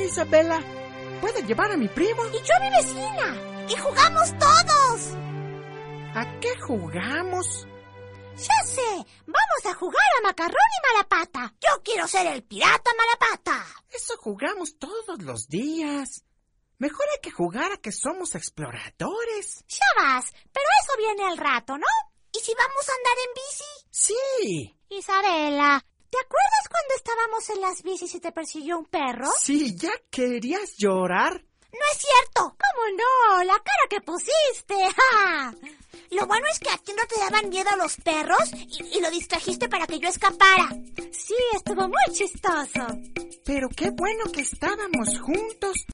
Isabela. ¿Puede llevar a mi primo? Y yo a mi vecina. Y jugamos todos. ¿A qué jugamos? Ya sé, vamos a jugar a Macarrón y Malapata. Yo quiero ser el pirata Malapata. Eso jugamos todos los días. Mejor hay que jugar a que somos exploradores. Ya vas, pero eso viene al rato, ¿no? ¿Y si vamos a andar en bici? Sí. Isabela, ¿te acuerdas cuando estábamos en las bicis y te persiguió un perro? Sí, ¿ya querías llorar? No es cierto. ¿Cómo no? La cara que pusiste. ¡Ja! Lo bueno es que a ti no te daban miedo los perros y lo distrajiste para que yo escapara. Sí, estuvo muy chistoso. Pero qué bueno que estábamos juntos.